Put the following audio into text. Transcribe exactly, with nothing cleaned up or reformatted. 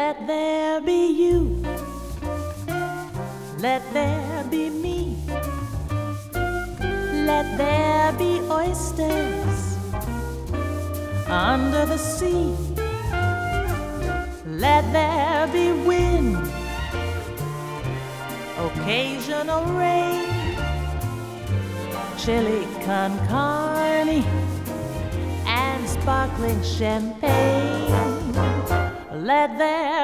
Let there be you, let there be me, let there be oysters under the sea. Let there be wind, occasional rain, chili con carne, and sparkling champagne. Let there